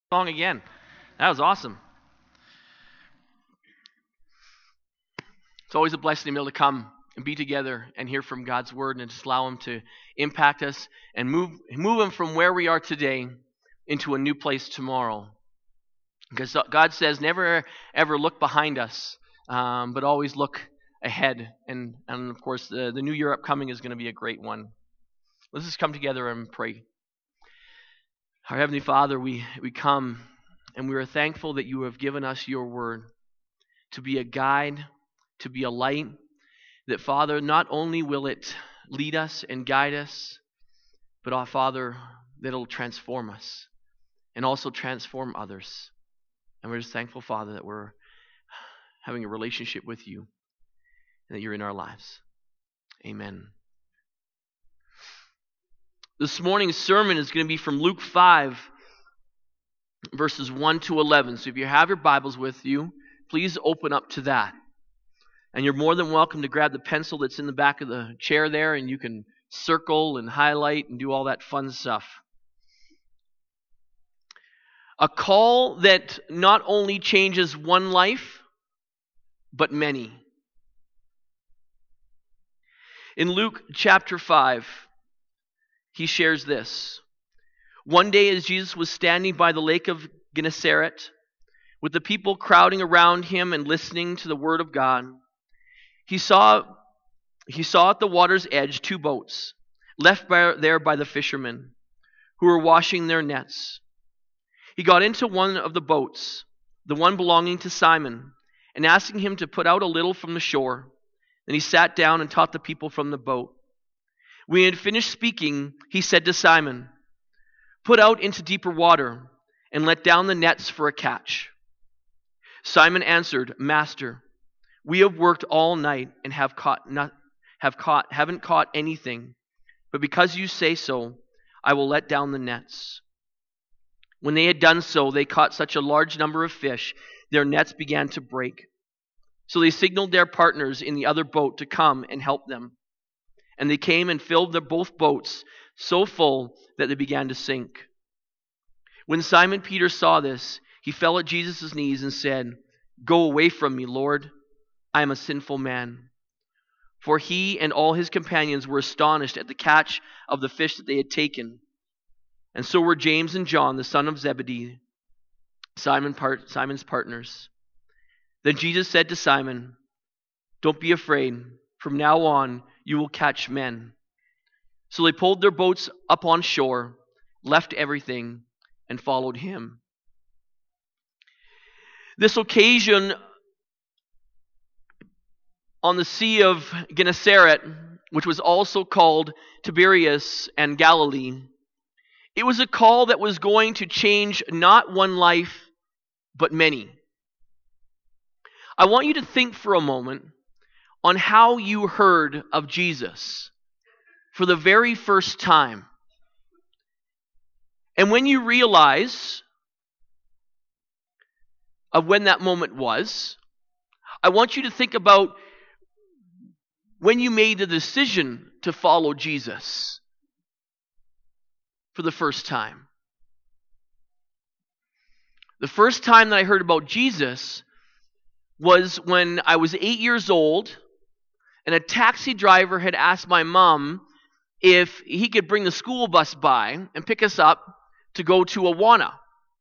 Song again. That was awesome. It's always a blessing to be able to come and be together and hear from God's word and just allow Him to impact us and move Him from where we are today into a new place tomorrow. Because God says, never ever look behind us, but always look ahead. And of course, the new year upcoming is going to be a great one. Let's just come together and pray. Our Heavenly Father, we come and we are thankful that you have given us your word to be a guide, to be a light, that, Father, not only will it lead us and guide us, but, Father, that it'll transform us and also transform others. And we're just thankful, Father, that we're having a relationship with you and that you're in our lives. Amen. This morning's sermon is going to be from Luke 5, verses 1 to 11. So if you have your Bibles with you, please open up to that. And you're more than welcome to grab the pencil that's in the back of the chair there, and you can circle and highlight and do all that fun stuff. A call that not only changes one life, but many. In Luke chapter 5, he shares this. One day as Jesus was standing by the lake of Gennesaret, with the people crowding around him and listening to the word of God, he saw at the water's edge 2 boats, left there by the fishermen, who were washing their nets. He got into one of the boats, the one belonging to Simon, and asking him to put out a little from the shore. Then he sat down and taught the people from the boat. When he had finished speaking, he said to Simon, "Put out into deeper water and let down the nets for a catch." Simon answered, "Master, we have worked all night and haven't caught anything. But because you say so, I will let down the nets." When they had done so, they caught such a large number of fish, their nets began to break. So they signaled their partners in the other boat to come and help them. And they came and filled both boats so full that they began to sink. When Simon Peter saw this, he fell at Jesus' knees and said, "Go away from me, Lord. I am a sinful man." For he and all his companions were astonished at the catch of the fish that they had taken. And so were James and John, the son of Zebedee, Simon's partners. Then Jesus said to Simon, "Don't be afraid. From now on, you will catch men." So they pulled their boats up on shore, left everything, and followed him. This occasion on the Sea of Gennesaret, which was also called Tiberias and Galilee, it was a call that was going to change not one life, but many. I want you to think for a moment on how you heard of Jesus for the very first time. And when you realize of when that moment was, I want you to think about when you made the decision to follow Jesus for the first time. The first time that I heard about Jesus was when I was 8 years old, and a taxi driver had asked my mom if he could bring the school bus by and pick us up to go to Awana.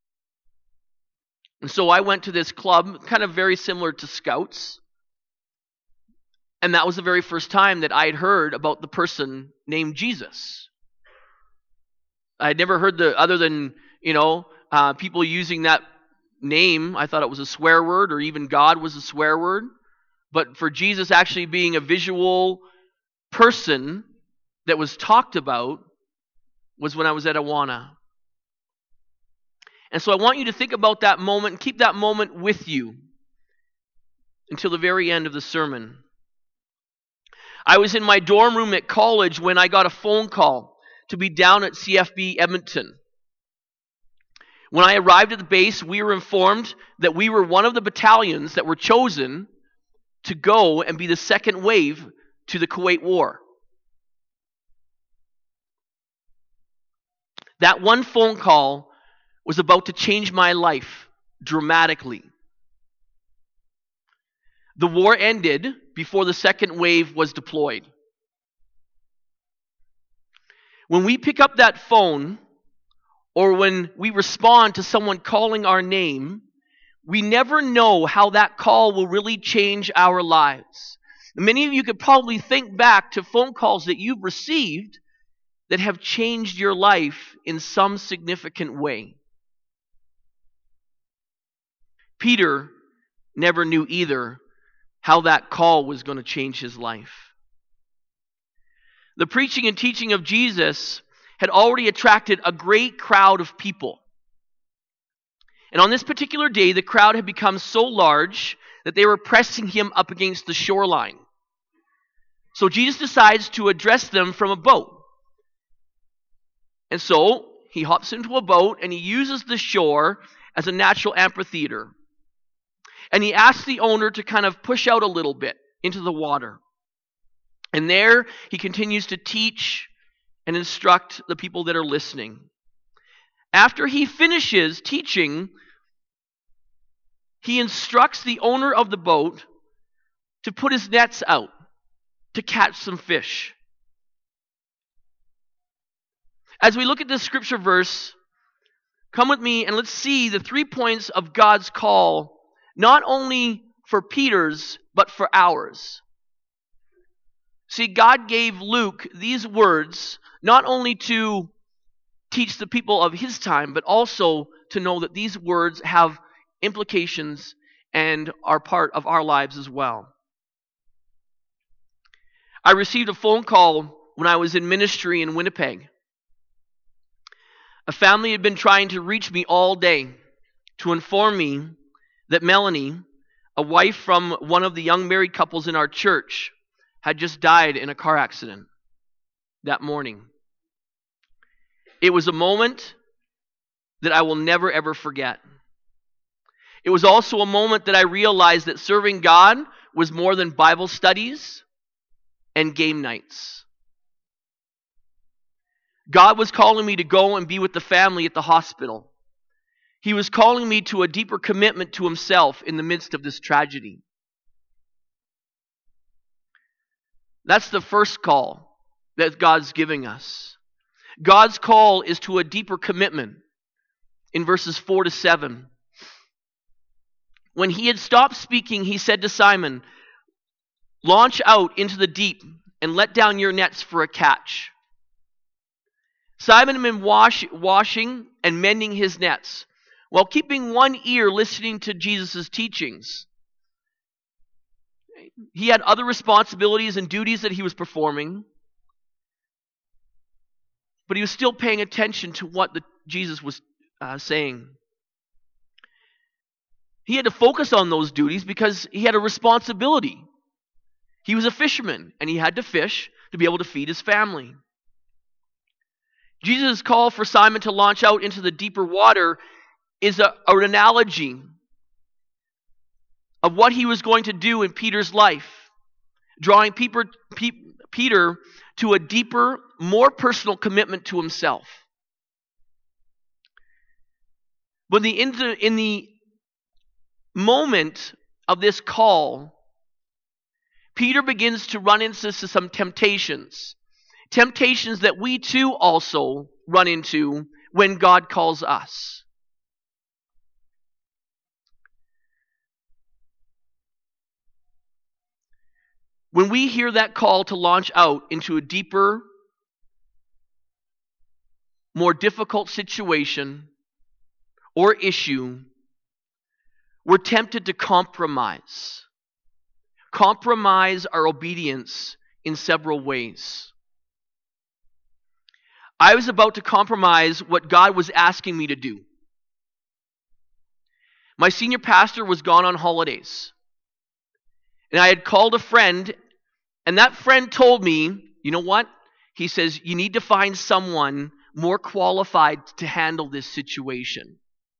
And so I went to this club, kind of very similar to Scouts. And that was the very first time that I had heard about the person named Jesus. I had never heard other than, people using that name. I thought it was a swear word, or even God was a swear word. But for Jesus actually being a visual person that was talked about was when I was at Awana. And so I want you to think about that moment and keep that moment with you until the very end of the sermon. I was in my dorm room at college when I got a phone call to be down at CFB Edmonton. When I arrived at the base, we were informed that we were one of the battalions that were chosen to go and be the second wave to the Kuwait War. That one phone call was about to change my life dramatically. The war ended before the second wave was deployed. When we pick up that phone, or when we respond to someone calling our name, we never know how that call will really change our lives. Many of you could probably think back to phone calls that you've received that have changed your life in some significant way. Peter never knew either how that call was going to change his life. The preaching and teaching of Jesus had already attracted a great crowd of people. And on this particular day, the crowd had become so large that they were pressing him up against the shoreline. So Jesus decides to address them from a boat. And so he hops into a boat and he uses the shore as a natural amphitheater. And he asks the owner to kind of push out a little bit into the water. And there he continues to teach and instruct the people that are listening. After he finishes teaching, he instructs the owner of the boat to put his nets out to catch some fish. As we look at this scripture verse, come with me and let's see the 3 points of God's call, not only for Peter's, but for ours. See, God gave Luke these words not only to teach the people of his time, but also to know that these words have implications and are part of our lives as well. I received a phone call when I was in ministry in Winnipeg. A family had been trying to reach me all day to inform me that Melanie, a wife from one of the young married couples in our church, had just died in a car accident that morning. It was a moment that I will never ever forget. It was also a moment that I realized that serving God was more than Bible studies and game nights. God was calling me to go and be with the family at the hospital. He was calling me to a deeper commitment to himself in the midst of this tragedy. That's the first call that God's giving us. God's call is to a deeper commitment in verses 4 to 7. When he had stopped speaking, he said to Simon, "Launch out into the deep and let down your nets for a catch." Simon had been washing and mending his nets while keeping one ear listening to Jesus' teachings. He had other responsibilities and duties that he was performing, but he was still paying attention to what Jesus was saying. He had to focus on those duties because he had a responsibility. He was a fisherman, and he had to fish to be able to feed his family. Jesus' call for Simon to launch out into the deeper water is an analogy of what he was going to do in Peter's life, drawing Peter to a deeper, more personal commitment to himself. But in the moment of this call, Peter begins to run into some temptations that we too also run into when God calls us. When we hear that call to launch out into a deeper, more difficult situation or issue, we're tempted to compromise. Compromise our obedience in several ways. I was about to compromise what God was asking me to do. My senior pastor was gone on holidays. And I had called a friend, and that friend told me, you know what? He says, you need to find someone more qualified to handle this situation.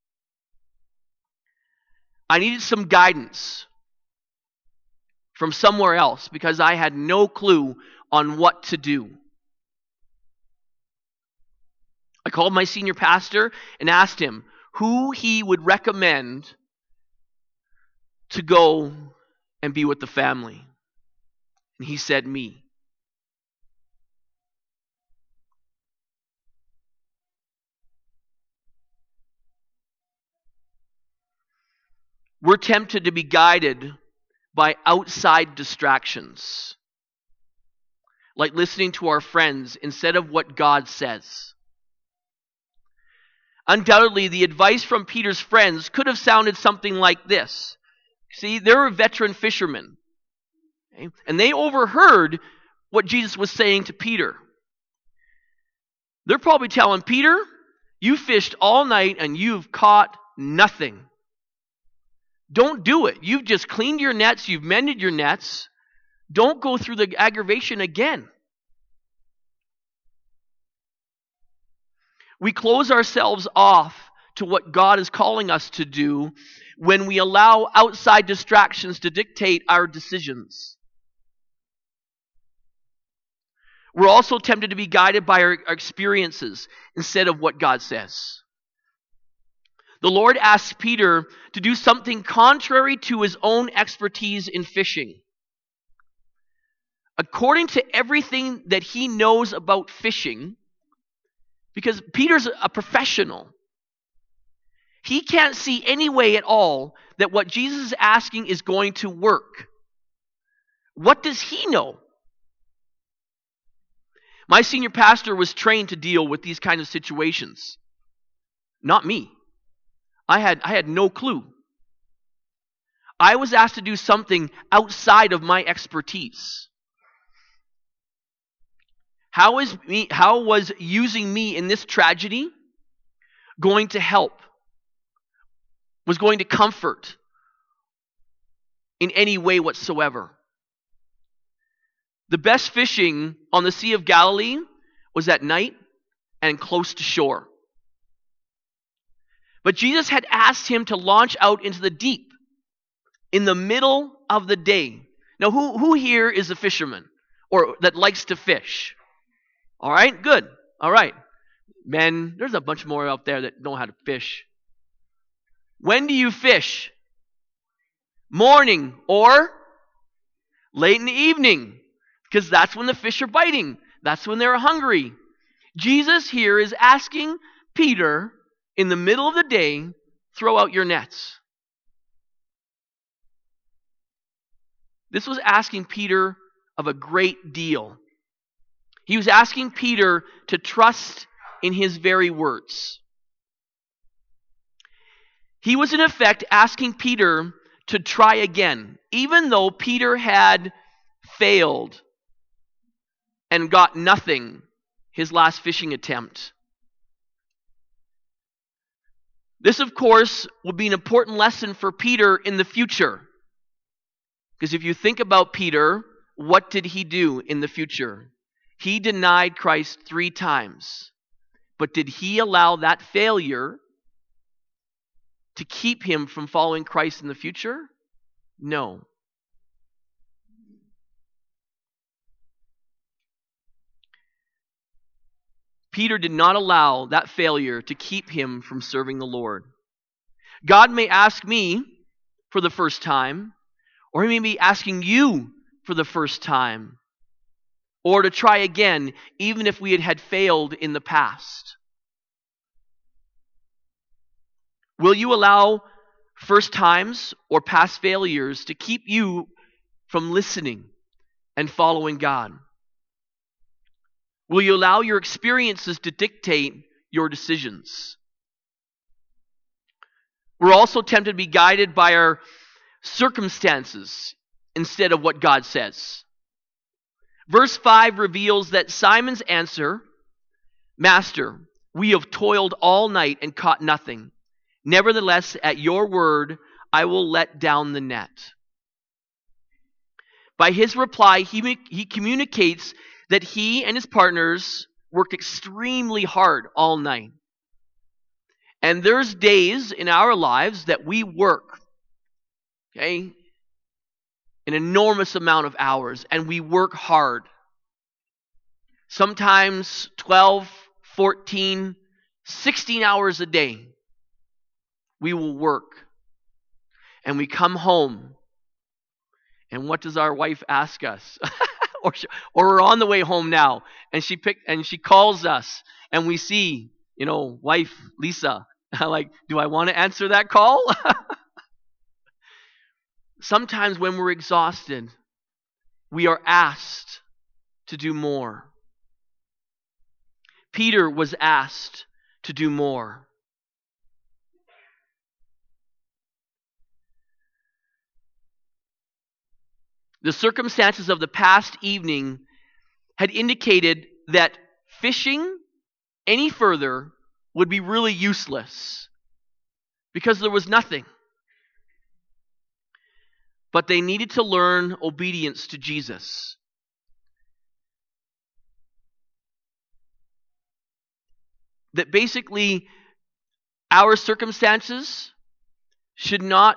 I needed some guidance from somewhere else because I had no clue on what to do. I called my senior pastor and asked him who he would recommend to go and be with the family. And he said me. We're tempted to be guided by outside distractions, like listening to our friends instead of what God says. Undoubtedly, the advice from Peter's friends could have sounded something like this. See, they were veteran fishermen, okay? And they overheard what Jesus was saying to Peter. They're probably telling Peter, you fished all night and you've caught nothing. Don't do it. You've just cleaned your nets. You've mended your nets. Don't go through the aggravation again. We close ourselves off to what God is calling us to do when we allow outside distractions to dictate our decisions. We're also tempted to be guided by our experiences instead of what God says. The Lord asked Peter to do something contrary to his own expertise in fishing. According to everything that he knows about fishing, because Peter's a professional, he can't see any way at all that what Jesus is asking is going to work. What does he know? My senior pastor was trained to deal with these kinds of situations. Not me. I had no clue. I was asked to do something outside of my expertise. How was using me in this tragedy going to help? Was going to comfort in any way whatsoever? The best fishing on the Sea of Galilee was at night and close to shore. But Jesus had asked him to launch out into the deep in the middle of the day. Now, who here is a fisherman or that likes to fish? All right, good. All right. Men, there's a bunch more out there that know how to fish. When do you fish? Morning or late in the evening, because that's when the fish are biting. That's when they're hungry. Jesus here is asking Peter, in the middle of the day, throw out your nets. This was asking Peter of a great deal. He was asking Peter to trust in his very words. He was in effect asking Peter to try again, even though Peter had failed and got nothing his last fishing attempt. This, of course, will be an important lesson for Peter in the future. Because if you think about Peter, what did he do in the future? He denied Christ 3 times. But did he allow that failure to keep him from following Christ in the future? No. Peter did not allow that failure to keep him from serving the Lord. God may ask me for the first time, or he may be asking you for the first time, or to try again, even if we had failed in the past. Will you allow first times or past failures to keep you from listening and following God? Will you allow your experiences to dictate your decisions? We're also tempted to be guided by our circumstances instead of what God says. Verse 5 reveals that Simon's answer, "Master, we have toiled all night and caught nothing. Nevertheless, at your word, I will let down the net." By his reply, he communicates that he and his partners worked extremely hard all night. And there's days in our lives that we work, okay, an enormous amount of hours, and we work hard. Sometimes 12, 14, 16 hours a day. We will work. And we come home. And what does our wife ask us? or we're on the way home now. And she calls us. And we see, wife, Lisa. Like, do I want to answer that call? Sometimes when we're exhausted, we are asked to do more. Peter was asked to do more. The circumstances of the past evening had indicated that fishing any further would be really useless because there was nothing. But they needed to learn obedience to Jesus. That basically our circumstances should not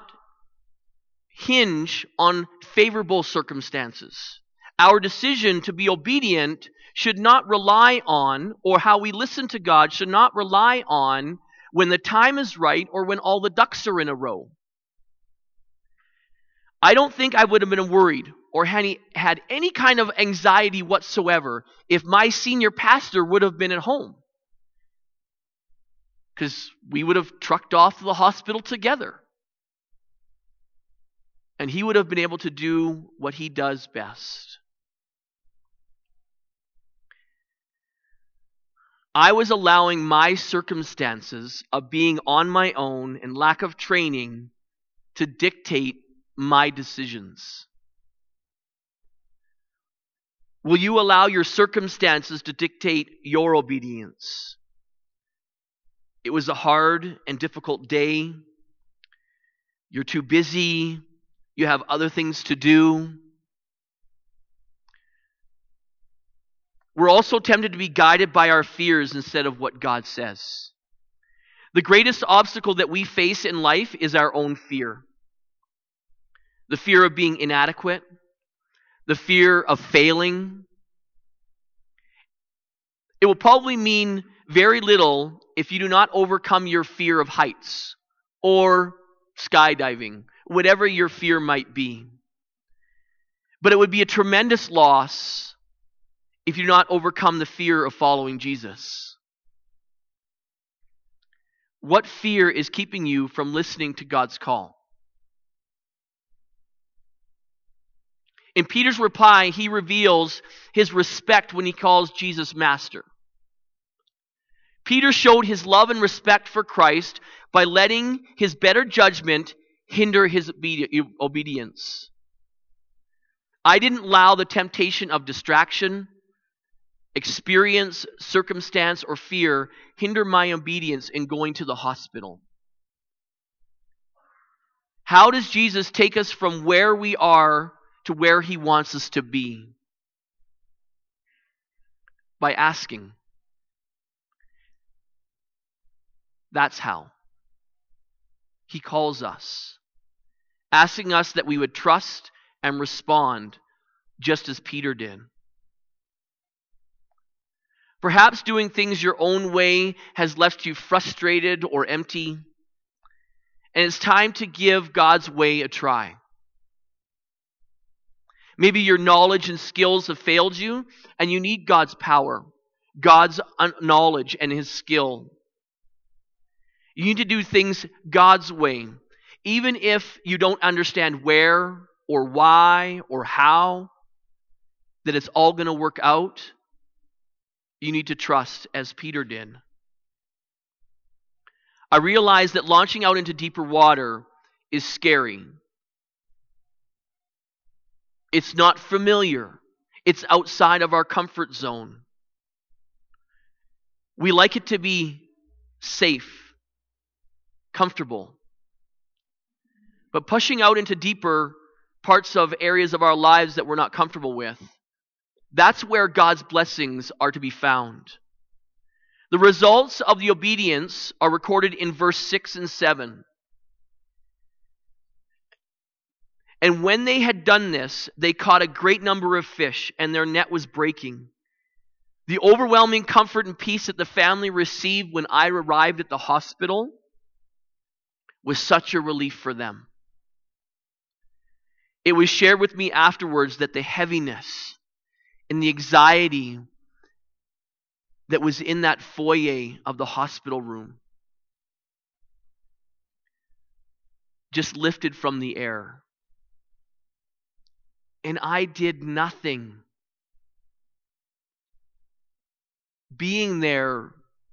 hinge on favorable circumstances. Our decision to be obedient should not rely on, or how we listen to God should not rely on when the time is right or when all the ducks are in a row. I don't think I would have been worried or had any kind of anxiety whatsoever if my senior pastor would have been at home. Because we would have trucked off to the hospital together. And he would have been able to do what he does best. I was allowing my circumstances of being on my own and lack of training to dictate my decisions. Will you allow your circumstances to dictate your obedience? It was a hard and difficult day. You're too busy. You have other things to do. We're also tempted to be guided by our fears instead of what God says. The greatest obstacle that we face in life is our own fear. The fear of being inadequate. The fear of failing. It will probably mean very little if you do not overcome your fear of heights or skydiving, whatever your fear might be. But it would be a tremendous loss if you do not overcome the fear of following Jesus. What fear is keeping you from listening to God's call? In Peter's reply, he reveals his respect when he calls Jesus Master. Peter showed his love and respect for Christ by letting his better judgment hinder his obedience. I didn't allow the temptation of distraction, experience, circumstance, or fear hinder my obedience in going to the hospital. How does Jesus take us from where we are to where he wants us to be? By asking. That's how. He calls us, asking us that we would trust and respond just as Peter did. Perhaps doing things your own way has left you frustrated or empty, and it's time to give God's way a try. Maybe your knowledge and skills have failed you, and you need God's power, God's knowledge and his skill. You need to do things God's way, even if you don't understand where or why or how, that it's all going to work out. You need to trust as Peter did. I realize that launching out into deeper water is scary. It's not familiar. It's outside of our comfort zone. We like it to be safe, comfortable. But pushing out into deeper parts of areas of our lives that we're not comfortable with, that's where God's blessings are to be found. The results of the obedience are recorded in verse 6 and 7. And when they had done this, they caught a great number of fish, and their net was breaking. The overwhelming comfort and peace that the family received when I arrived at the hospital was such a relief for them. It was shared with me afterwards that the heaviness and the anxiety that was in that foyer of the hospital room just lifted from the air. And I did nothing. Being there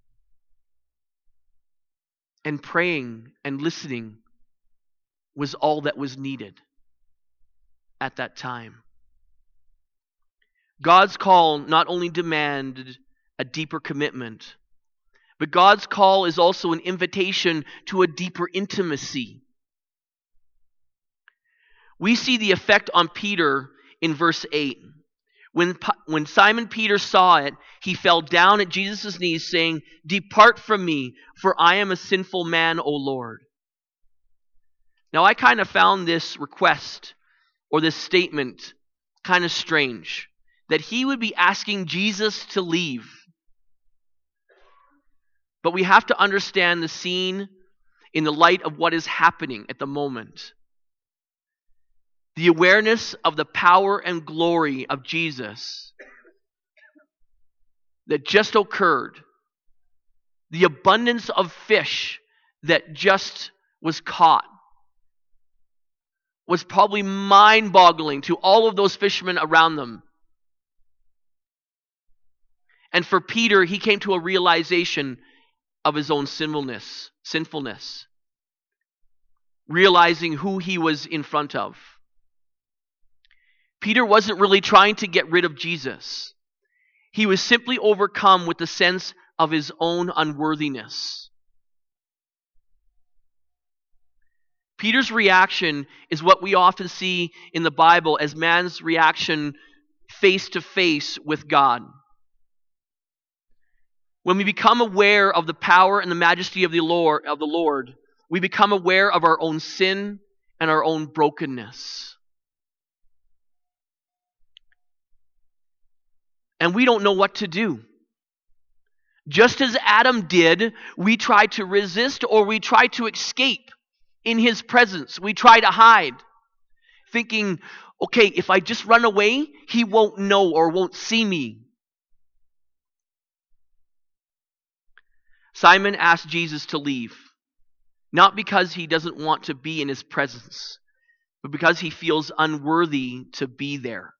and praying and listening was all that was needed at that time. God's call not only demanded a deeper commitment, but God's call is also an invitation to a deeper intimacy. We see the effect on Peter in verse 8. When Simon Peter saw it, he fell down at Jesus' knees, saying, "Depart from me, for I am a sinful man, O Lord." Now, I kind of found this request or this statement kind of strange, that he would be asking Jesus to leave. But we have to understand the scene in the light of what is happening at the moment. The awareness of the power and glory of Jesus that just occurred, the abundance of fish that just was caught, was probably mind-boggling to all of those fishermen around them. And for Peter, he came to a realization of his own sinfulness, realizing who he was in front of. Peter wasn't really trying to get rid of Jesus. He was simply overcome with the sense of his own unworthiness. Peter's reaction is what we often see in the Bible as man's reaction face to face with God. When we become aware of the power and the majesty of the Lord, we become aware of our own sin and our own brokenness. And we don't know what to do. Just as Adam did, we try to resist or we try to escape in his presence. We try to hide, thinking, okay, if I just run away, he won't know or won't see me. Simon asked Jesus to leave, not because he doesn't want to be in his presence, but because he feels unworthy to be there.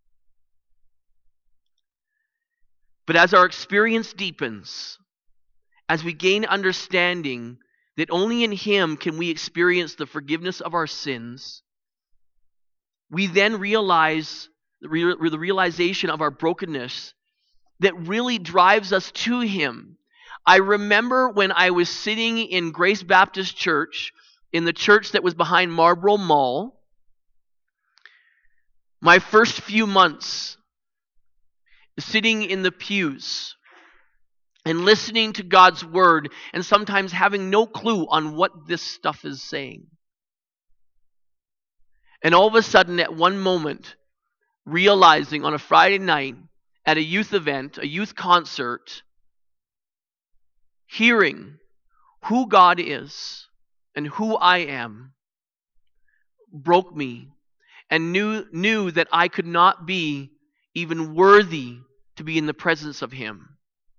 But as our experience deepens, as we gain understanding that only in him can we experience the forgiveness of our sins, we then realize the realization of our brokenness that really drives us to him. I remember when I was sitting in Grace Baptist Church, in the church that was behind Marlborough Mall, my first few months sitting in the pews and listening to God's word and sometimes having no clue on what this stuff is saying. And all of a sudden, at one moment, realizing on a Friday night at a youth event, a youth concert, hearing who God is and who I am broke me, and knew that I could not be even worthy to be in the presence of him.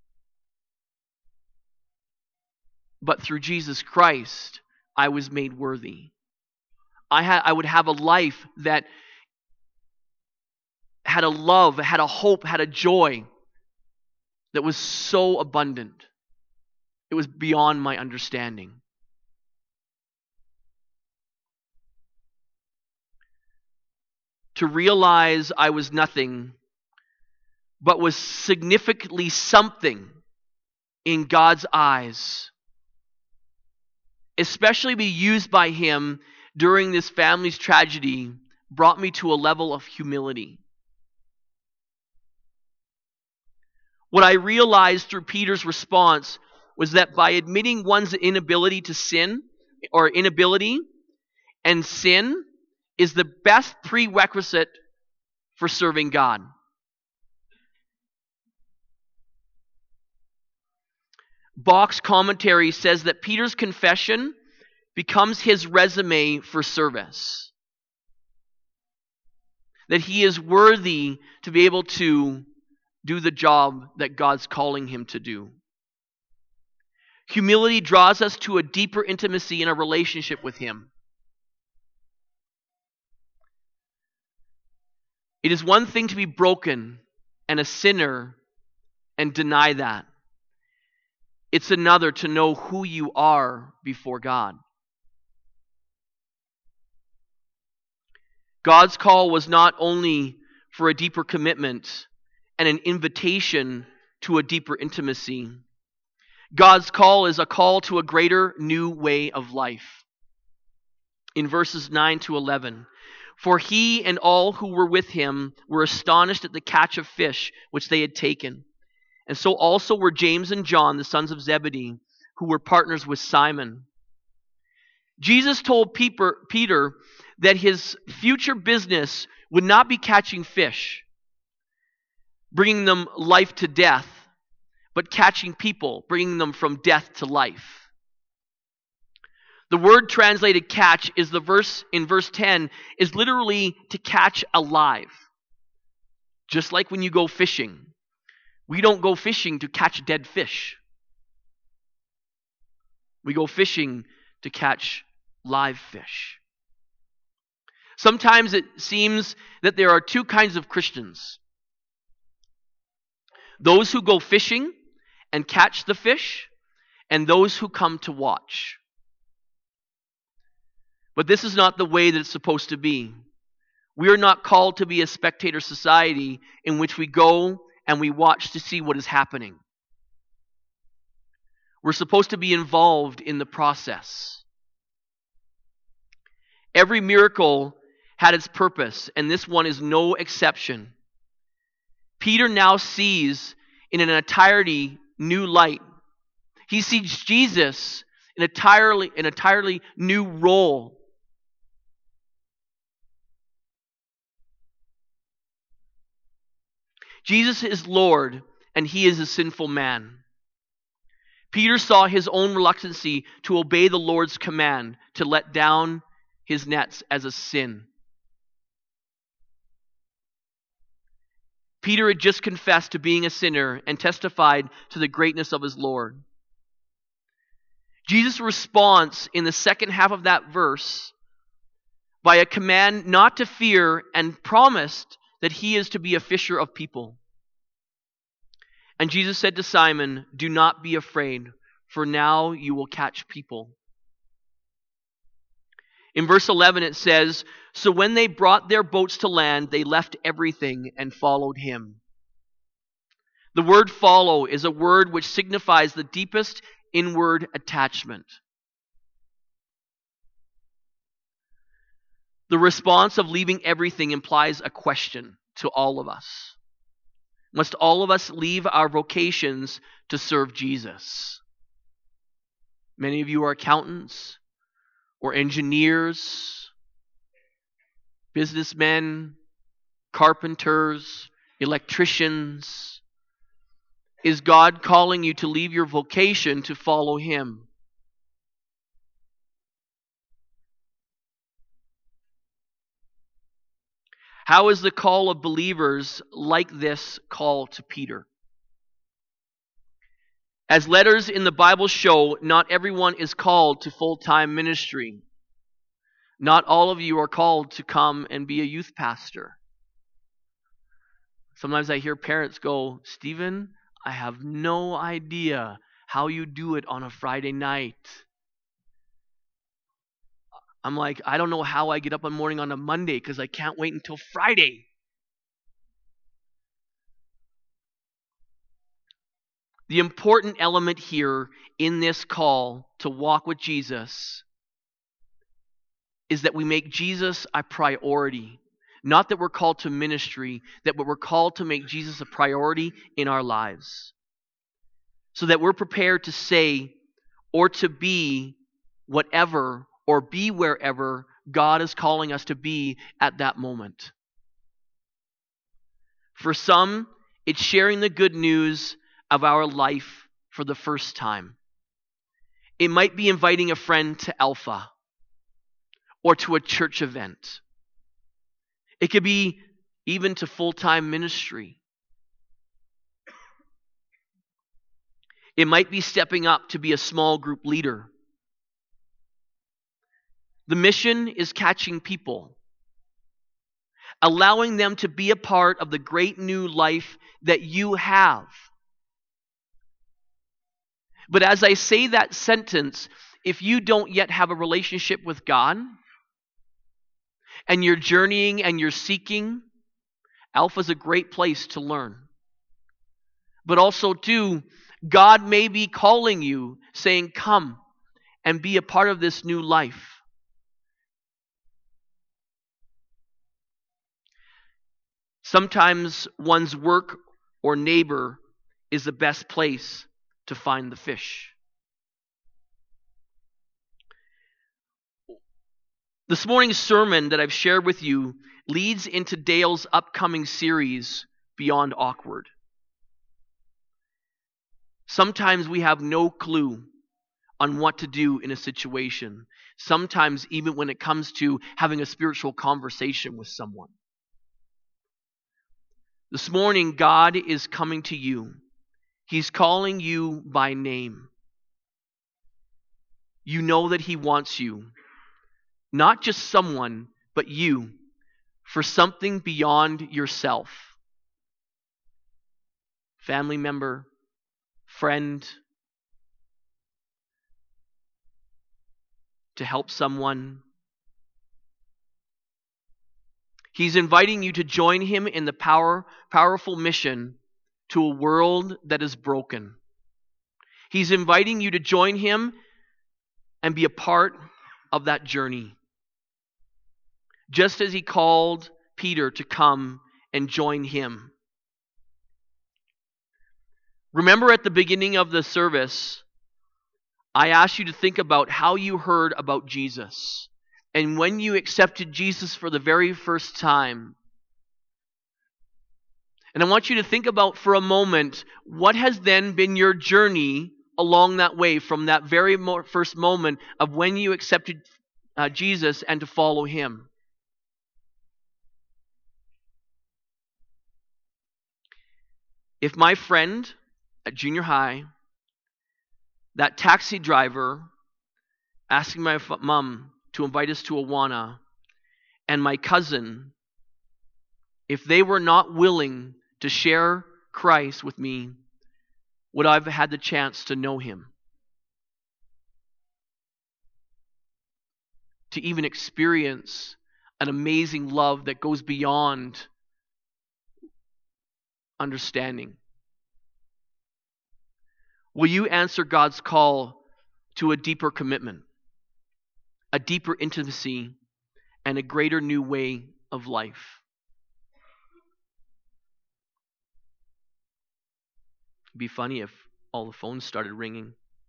But through Jesus Christ, I was made worthy. I would have a life that had a love, had a hope, had a joy that was so abundant. It was beyond my understanding. To realize I was nothing, but was significantly something in God's eyes, especially be used by him during this family's tragedy, brought me to a level of humility. What I realized through Peter's response was that by admitting one's inability to sin, or inability and sin, is the best prerequisite for serving God. Box commentary says that Peter's confession becomes his resume for service. That he is worthy to be able to do the job that God's calling him to do. Humility draws us to a deeper intimacy in a relationship with him. It is one thing to be broken and a sinner and deny that. It's another to know who you are before God. God's call was not only for a deeper commitment and an invitation to a deeper intimacy. God's call is a call to a greater new way of life. In verses 9 to 11, for he and all who were with him were astonished at the catch of fish which they had taken. And so also were James and John, the sons of Zebedee, who were partners with Simon. Jesus told Peter that his future business would not be catching fish, bringing them life to death, but catching people, bringing them from death to life. The word translated catch is in verse 10 is literally to catch alive. Just like when you go fishing. We don't go fishing to catch dead fish. We go fishing to catch live fish. Sometimes it seems that there are two kinds of Christians. Those who go fishing and catch the fish, and those who come to watch. But this is not the way that it's supposed to be. We are not called to be a spectator society in which we go and we watch to see what is happening. We're supposed to be involved in the process. Every miracle had its purpose, and this one is no exception. Peter now sees in an entirely new light. He sees Jesus in an entirely new role. Jesus is Lord, and he is a sinful man. Peter saw his own reluctancy to obey the Lord's command to let down his nets as a sin. Peter had just confessed to being a sinner and testified to the greatness of his Lord. Jesus' response in the second half of that verse by a command not to fear and promised that he is to be a fisher of people. And Jesus said to Simon, "Do not be afraid, for now you will catch people." In verse 11 it says, "So when they brought their boats to land, they left everything and followed him." The word follow is a word which signifies the deepest inward attachment. The response of leaving everything implies a question to all of us. Must all of us leave our vocations to serve Jesus? Many of you are accountants or engineers, businessmen, carpenters, electricians. Is God calling you to leave your vocation to follow him? How is the call of believers like this call to Peter? As letters in the Bible show, not everyone is called to full-time ministry. Not all of you are called to come and be a youth pastor. Sometimes I hear parents go, "Stephen, I have no idea how you do it on a Friday night." I'm like, I don't know how I get up in the morning on a Monday because I can't wait until Friday. The important element here in this call to walk with Jesus is that we make Jesus a priority. Not that we're called to ministry, that we're called to make Jesus a priority in our lives. So that we're prepared to say or to be whatever or be wherever God is calling us to be at that moment. For some, it's sharing the good news of our life for the first time. It might be inviting a friend to Alpha or to a church event. It could be even to full-time ministry. It might be stepping up to be a small group leader. The mission is catching people, allowing them to be a part of the great new life that you have. But as I say that sentence, if you don't yet have a relationship with God, and you're journeying and you're seeking, Alpha's a great place to learn. But also too, God may be calling you, saying, come and be a part of this new life. Sometimes one's work or neighbor is the best place to find the fish. This morning's sermon that I've shared with you leads into Dale's upcoming series, Beyond Awkward. Sometimes we have no clue on what to do in a situation. Sometimes even when it comes to having a spiritual conversation with someone. This morning, God is coming to you. He's calling you by name. You know that He wants you. Not just someone, but you, for something beyond yourself. Family member, friend, to help someone. He's inviting you to join Him in the powerful mission to a world that is broken. He's inviting you to join Him and be a part of that journey. Just as He called Peter to come and join Him. Remember at the beginning of the service, I asked you to think about how you heard about Jesus. And when you accepted Jesus for the very first time. And I want you to think about for a moment, what has then been your journey along that way from that very first moment of when you accepted Jesus and to follow Him. If my friend at junior high, that taxi driver asking my mom to invite us to Awana, and my cousin, if they were not willing to share Christ with me, would I have had the chance to know Him? To even experience an amazing love that goes beyond understanding. Will you answer God's call to a deeper commitment, a deeper intimacy, and a greater new way of life? It'd be funny if all the phones started ringing.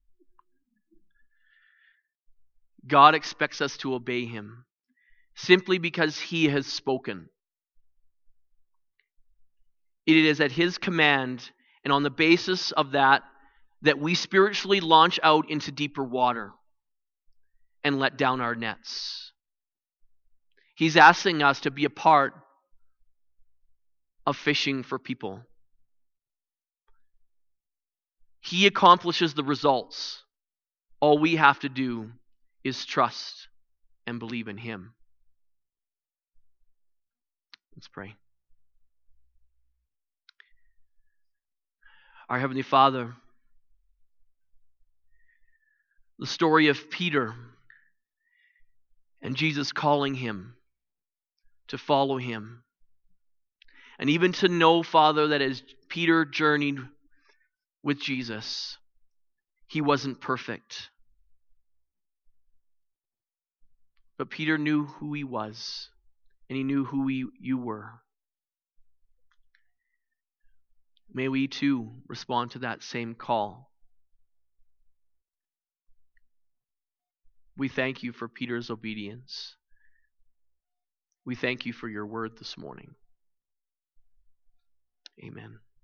God expects us to obey Him simply because He has spoken. It is at His command and on the basis of that we spiritually launch out into deeper water and let down our nets. He's asking us to be a part of fishing for people. He accomplishes the results. All we have to do is trust and believe in Him. Let's pray. Our Heavenly Father, the story of Peter and Jesus calling him to follow Him. And even to know, Father, that as Peter journeyed with Jesus, he wasn't perfect. But Peter knew who he was, and he knew who you were. May we too respond to that same call. We thank you for Peter's obedience. We thank you for your word this morning. Amen.